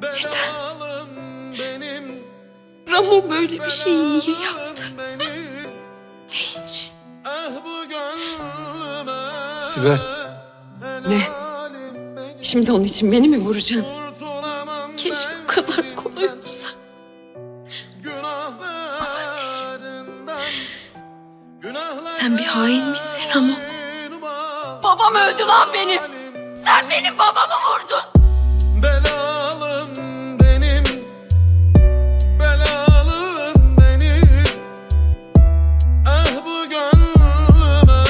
Neden? Ramo böyle bir şeyi niye yaptı? Ne için? Sibel. Ne? Şimdi onun için beni mi vuracaksın? Keşke o kadar kolay olsa. Sen bir hainmişsin Ramo. Babam öldü lan benim. Sen benim babamı vurdun. Belalım benim, belalım benim. Ah bu gönlüme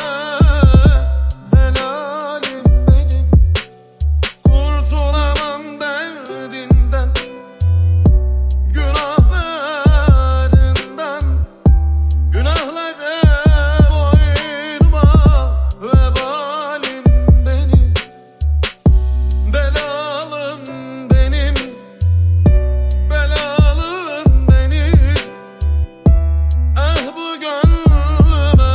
helalim benim. Kurtulamam derdinden, günahlarından. Günahlara boynuma vebalim benim. Belalım benim, belalım benim. Ah bu gönlüme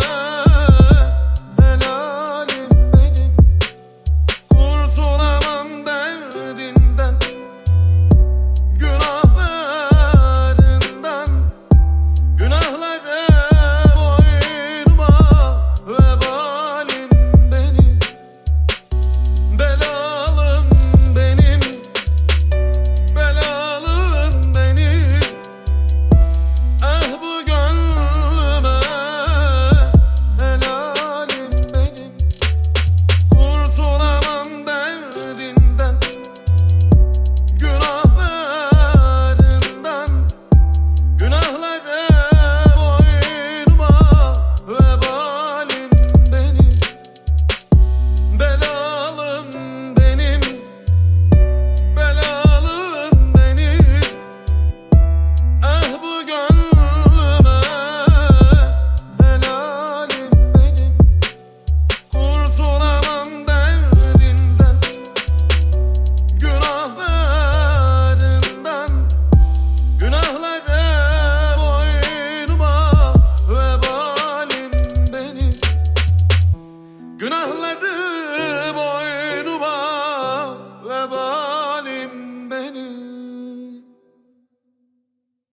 helalim benim. Kurtulamam derdinden, günahlarından. Günahlara boynuma vebalim benim. Belalım benim, belalım benim. Ah bu gönlüme helalim benim. Kurtulamam derdinden, günahlarından. Günahlara boynuma vebalim benim. Belalım benim, belalım benim. Ah bu gönlüme helalim benim. Kurtulamam derdinden, günahlarından. Günahlara boynuma vebalim benim. Günahları